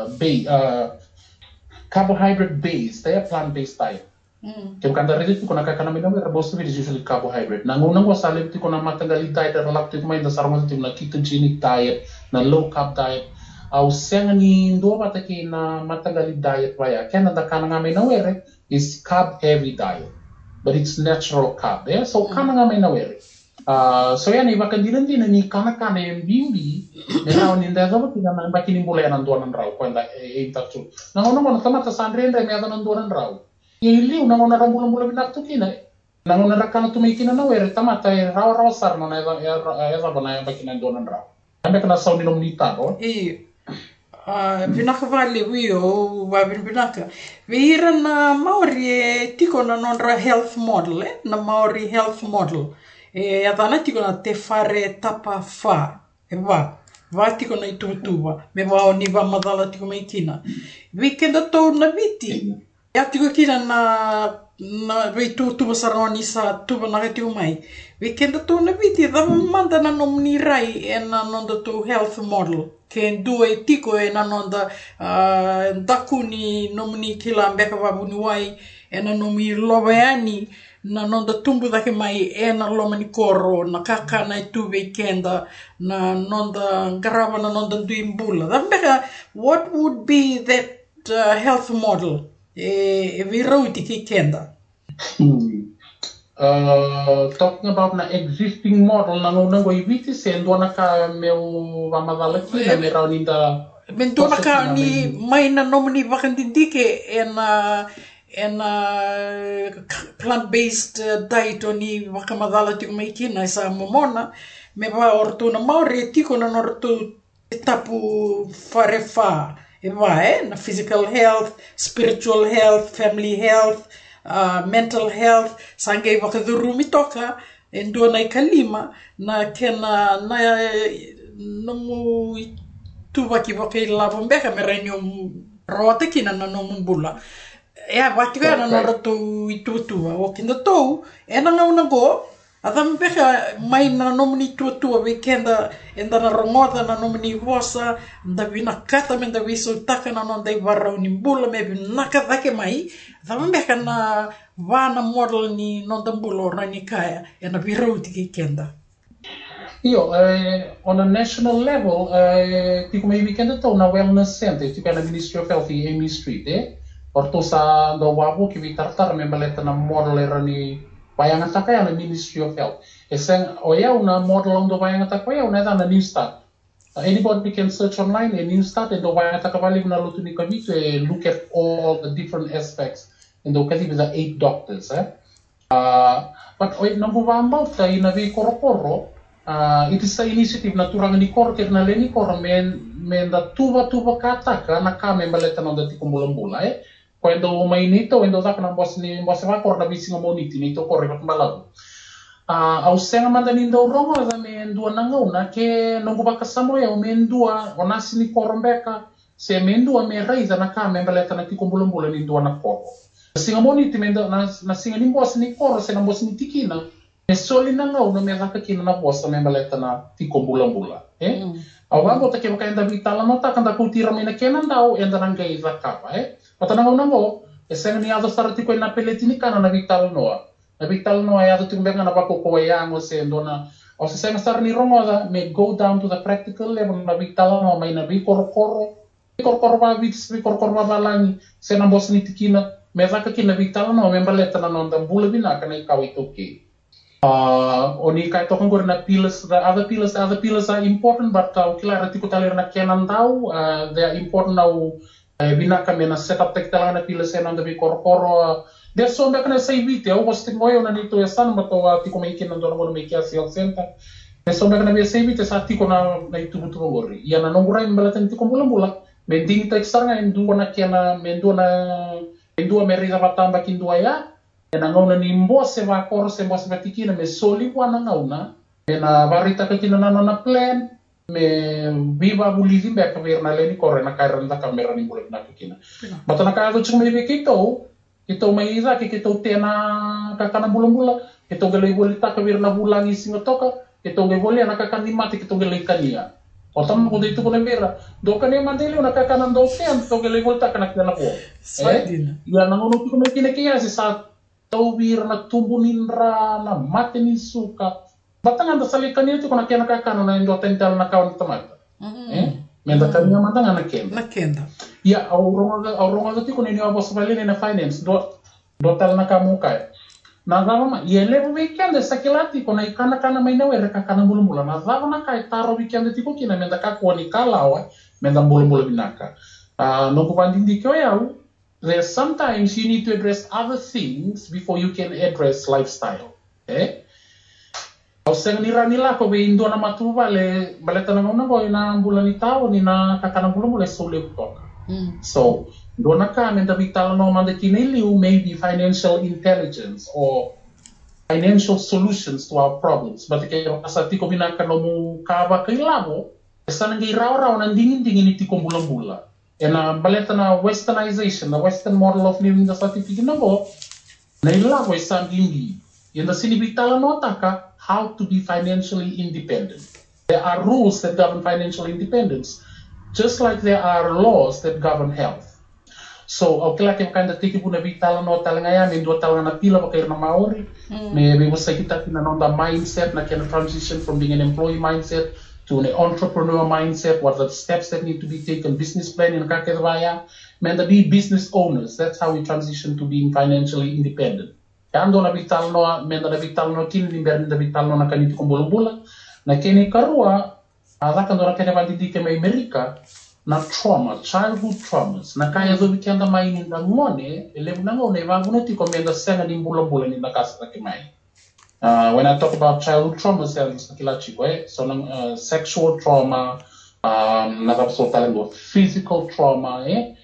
based. They're plant-based diet. Kaya kanda rin ko nakakana may namin most of it is usually carbohydrate. Nangunang wasalib ko na matanggali diet or lapit ko may nasarama ito na ketogenic diet, na low carb diet. Au senga ni ndo mataki na matanggali diet waya. Kaya nadakana nga may nawere is carb heavy diet, but it's natural carb. Yeah? So kana nga may nawere. So yan iba kandilan din ni kana yung bimbi na ninda sa tina na bakini mulay ng duanan raw kwenda intaksu. Nangunang mo natamata sa andre may ada ng duanan raw. Iliw nangunang rambulan binakto kina. Nangunang rakana tumikina nawere tamata raw sar na eza ba na bakina ng duanan raw. Ambe kana sa uninong nita ro. Vinaka vale wio wabin vinaka. Vira na Maori tiko na nonra health model na Maori health model. Adana tiko na te whare tapa wha. Va tiko na itutuwa. Me wao ni wa madala tiko mai kina. Wikenda tau na viti. Ya tiko kina na wei tutuwa sarani sa tuwa na tiko mai. Wikenda tau na viti. Dava manda na nomni rai e na nonda tu health model. Ke due tiko e na nonda daku ni nomni kila mbeka wabuni wai. E na nomi loweani. Na nonda tumbu dake mai e na loma ni koro na kakana i tuwe kenda na nonda garava na nonda duimbula. Dambeka, what would be that health model e virauti ki kenda? Talking about na existing model na nunang go ibiti sendo na ka meu vamadalaki na merau ninda mendo na ka ni mai na nomni vakandindike and plant-based diet oni wakamadala tiko mai kina sa momona me va orto na Maori tiko na orto tapu farefa na physical health, spiritual health, family health, mental health sangai wakadurumi toka endo na ikalima na kena na nomu tubaki wakai lavombeka merenyo rawate kina na nomu bula. Wati ka na narato itutua. O kinda tau, na nga go, atam beka may na nomini itutua weekenda, enda na rongoda na nomini wasa, da vinakata men da wiso taka na nonda ibarao ni bula me vinaka dake mai, atam beka na wana model ni nonda bula or ni kaya, na virau tiki kenda. Io, on a national level, tiko may weekenda tau na wellness center, tiko na Ministry of Health, Amy Street, Orto sa dawabu ki vitartar me baleta na model era ni bayanga takaya na Ministry of Health. Eseng oya una model ang do bayanga takaya una na New Start. Anybody can search online a New Start and do bayanga takabali na lutu ni kabito look at all the different aspects and do kasi bisa 8 doctors but oy nambu bambao ta ina vi korokoro it is the initiative na turang ni korker na leni kor men da tuba kataka na kame baleta na dati kumulang-bula Quando mainito, endo tak na bos ba kor na bising mo niti nito kor ibat malago. Au senga mandanin daw rongo da men dua nangaw na ke nunggu ba kasamo ya men dua onasi ni korombeka se men dua me raiza na ka men baleta na tikumbulan-bulan ni dua na kor. Singa mo niti men na singa ni bos ni kor se na bos ni tikina. Me soli nangaw na me zakakina na bos men baleta na tikumbulan-bulan. Au wango ta ke makaenda vitala no ta kanda kutira me na kenan daw enda nangai zakapa Patanang mo, eseng ni ato sarati ko na peletini kana na vital noa. Na vital noa ya to tumbenga na pakukuwayang o sendo na o sa sar ni rongo da may go down to the practical level na vital noa may na vi koro korkorva vits korkorva valangi sena bos ni tikina me vaka kina vitala no me baleta na nonda bula binaka na ikaw itoke. Oni kai tokong gor na pillars, the other pillars are important, but kila rati ko talir na kenan tau, they are important now. Binaka me na set up tek talang na pillars na nonda bi korkoro. There's so many kana say vite, o was tingoyo na nito yasan mato tiko may kinan doon mo may kia health center. There's so many kana bi say vite sa tiko na itubutubo gori. Yan na nonguray balatan tiko mula. Mending tek saranga indua na kiana mendua merida batamba kindua ya. Na ngauna ni mbose va koro se mbose batikina me soli wana ngauna me na varita ka kinana na plan me viva bulizi me ka verna leni kore na kairanda kamera ni bulet na kina mata na ka chu me kito mai ida kito tena ka kana bulambula kito gele bolita ka verna bulangi singa toka kito ge boli na ka kandi mati kito gele kania otam ko dito ko na vera do ka ne mandeli na ka kana do ten to gele bolita kana kana ko ya na ngono ko me kine kia si sa tawir na tumbunin ra na matin suka batang anda salikan itu kona kena kakano na indo tental na kawan tamata menda kanya matang na kenda ya auronga gati kona ni abos valene na finance do tal na kamu kai na zama ye levo weekend sakilati kona ikana kana mai nawe reka kana bulumula na zama na kai taro weekend tiko kina menda kakwani kalawa menda bulumula binaka no kubandindi kyo yau. There's sometimes you need to address other things before you can address lifestyle. Okay? Au sengira nila ko be indo na matuba le baleta na ngona ko ina bulan itaw ni na kakana bulan mule sole butoka. So, do na ka menda vital no manda kiniliu maybe financial intelligence or financial solutions to our problems. But kaya asa tiko binaka no mu kaba kailabo, esa nang iraw-raw nang dingin-dingin iti ko bulan-bulan. And baleta na westernization, the western model of living the certificate na bo, na ilago isang hindi. Yung sinibitala no taka, how to be financially independent. There are rules that govern financial independence, just like there are laws that govern health. So, okay lang yung kanda tiki po na bitala no talangaya, may dua talanga na pila bakayr na maori, may basta kita tinanong the mindset na can transition from being an employee mindset to an entrepreneur mindset, what are the steps that need to be taken, business planning, kakadvaya, and be business owners. That's how we transition to being financially independent. Kando na vital no, menda na vital no kin nimber na vital no na kanito kong bulubula, na kini karua, kando na kanya bandidi ke may Amerika, na trauma, childhood traumas, na kaya zo bikenda may ninda ngone, elebu na ngone, vagunati ko menda senga ni bulubula ni nakasa na kimay. When I talk about childhood trauma, so sexual trauma, physical trauma,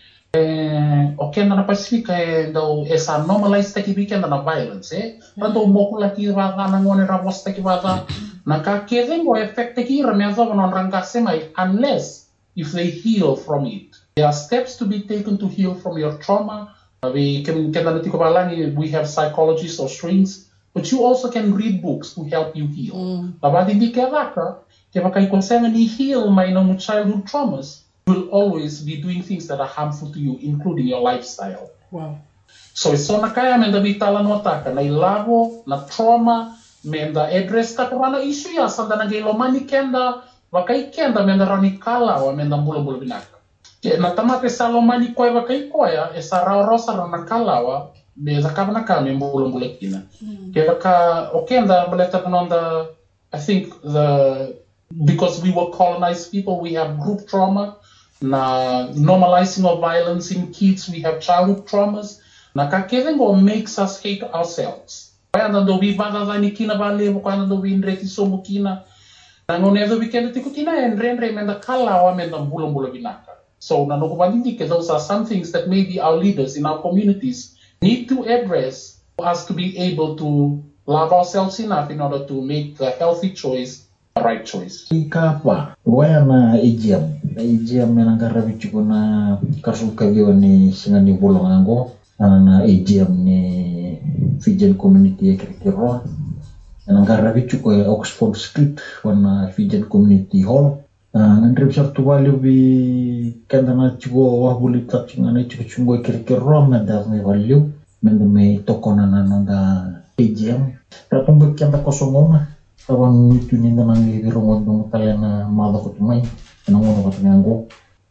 okay, na Pacifica, though is a normalized weekend and violence, Rando mokula kira ngone rabos takivada, nakakeving or effect kira meazovan on rangasemai, unless if they heal from it. There are steps to be taken to heal from your trauma. We have psychologists or streams. But you also can read books to help you heal. Babadi di kevaka ni heal my childhood traumas, will always be doing things that are harmful to you, including your lifestyle. Wow. So so na kaya menda vitala no taka na ilavo na trauma menda address ta korana issue ya sanda na gelo mani kenda wakai kenda menda rani kala wa menda bula binaka. Na tamate salomani koy wakai koya esa rosa na kala wa Beza kabana kami mbula kina. Kaya ka okenda baleta panonda. I think because we were colonized people, we have group trauma. Na normalizing of violence in kids, we have childhood traumas. Na kakevengo makes us hate ourselves. Kaya nando vi bada zani kina bale, kaya nando vi ndreti somu kina. Na ngonezo weekend tikutinaendre menda kalawa menda mbula binaka. So na nokubandiki those are some things that maybe our leaders in our communities need to address for us to be able to love ourselves enough in order to make the healthy choice the right choice. Ikapa, na EGM menangkara bichuko na kasuka vyo ni sinani bolongango, na EGM ni Fijian Community ya Kirikiro, menangkara bichuko ya Oxford Street, wana Fijian Community Hall. Nandrip sartu wali bi kanda na chugo wahuli tatsinga na chugo chungo Kirikiro menda me waliu menda me tokona na nonda EGM. Ratumbo kanda kosongoma tawan itu ninda nangi birongo dong talena mada ko tumay nangono ko tunango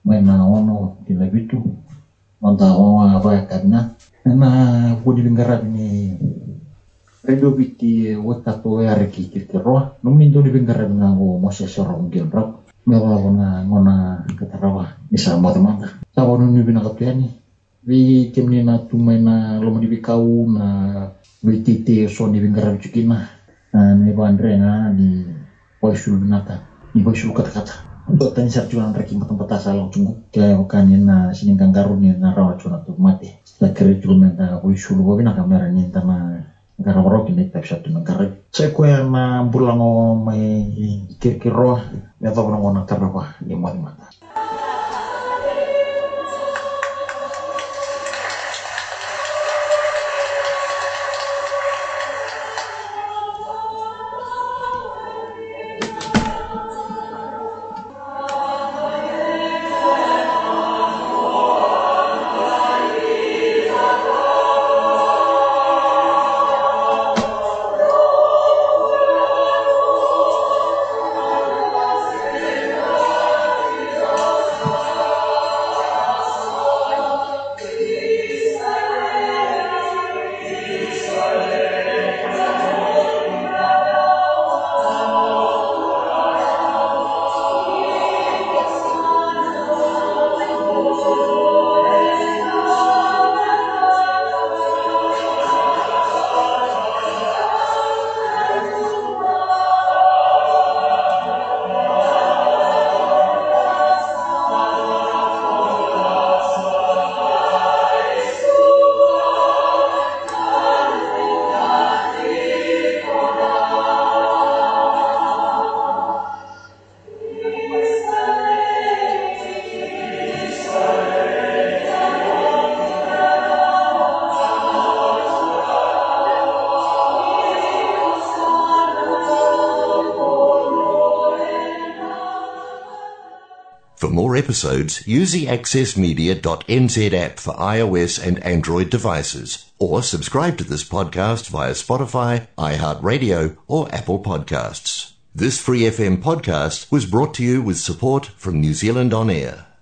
mai na ono di la vitu onda ona vai karna na kudi bingarabi ni radio biti wakato yariki kirkiro numi ndo bingarabi ngo mosya soro ngiondra mewa ngona katarawa misa mata sawo numi binakapyani vi kemni na tumai na lomo di bikau na vititi so di bingarabi chukina ne bandre na ni poisul binata ni poisul kata-kata untuk tanya sarjuan ranking tempat asal tunggu kaya kanin na siningkang karuni na rawa cuna tu mati lakari julumenta poisul wabina kamera ni tana negara warok ini tapi satu negara saya kaya na bulango mai kiro ya tau nongona terdawa di mata. For more episodes, use the accessmedia.nz app for iOS and Android devices, or subscribe to this podcast via Spotify, iHeartRadio, or Apple Podcasts. This Free FM podcast was brought to you with support from New Zealand On Air.